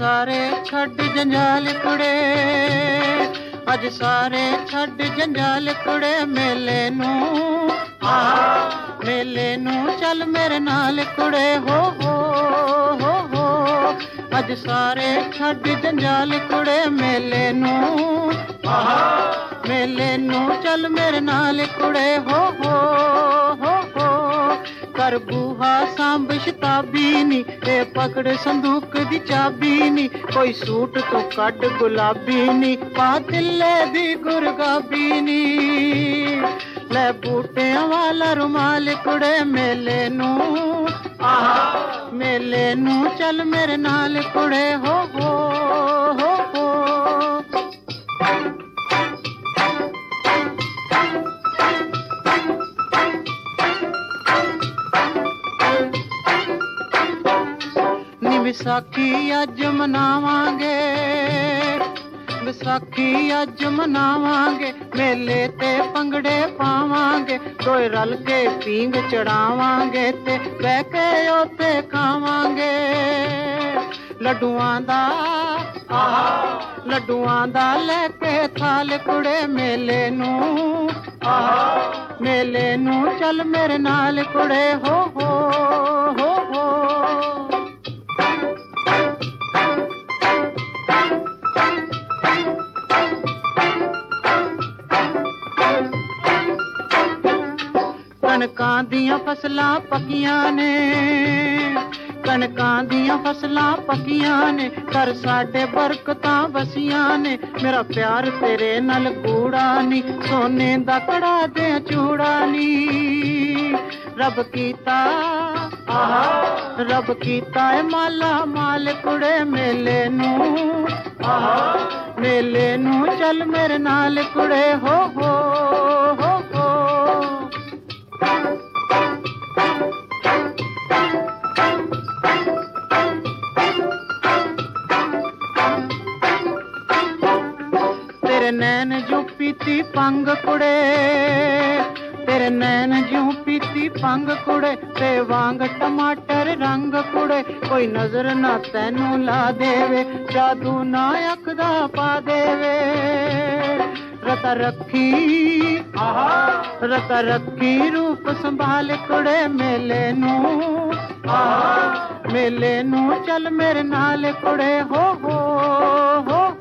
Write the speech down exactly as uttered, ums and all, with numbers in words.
सारे छड्ड जंजाल कुड़े, अज सारे छड्ड जंजाल कुड़े, मेले नू मेले नू चल मेरे नाल कुड़े, हो हो हो हो। अज सारे छड्ड जंजाल कुड़े, मेले नू मेले नू चल मेरे नाल कुड़े, हो हो हो हो। कर बूहा सांभ शताबी नी, ए पकड़ संदूक दी चाबी नी, कोई सूट तो कड गुलाबी नी, पा दिले दी गुरगाबी नी। ले बूटियां वाला रुमाल कुड़े, मेले नू मेले नू चल मेरे नाल कुड़े, हो हो हो हो। नी विसाखी अज मनावांगे, विसाखी अज मनावांगे, मेले ते पंगड़े पावांगे, दोए रल के पींग चढ़ावांगे, ते बह के ओते खावांगे। लड्डुआं दा लड्डुआं दा लेके थाल कुड़े, मेले नू मेले नू चल मेरे नाल कुड़े, हो हो हो हो। कणकां दियां फसलां पक्कियां ने, कणकां दियां फसलां पक्कियां ने, कर साडे बरकतां वसियां ने, मेरा प्यार तेरे नाल कूड़ा नी, सोने दा कड़ा दे चूड़ा नी। रब कीता रब कीता ए माला माल कुड़े, मेले नू मेले नू चल मेरे नाल कुड़े, हो हो हो हो। तेरे नैन जो पीती पंग कुड़े, तेरे नैन जो पीती पंग कुड़े, ते वांग टमाटर रंग कुड़े, कोई नजर ना तैनू ला देवे, जादू ना अख दा पा देवे। रता रखी रता रखी रूप संभाल कुड़े, मेले नू मेले नू चल मेरे नाल कुड़े, हो हो हो।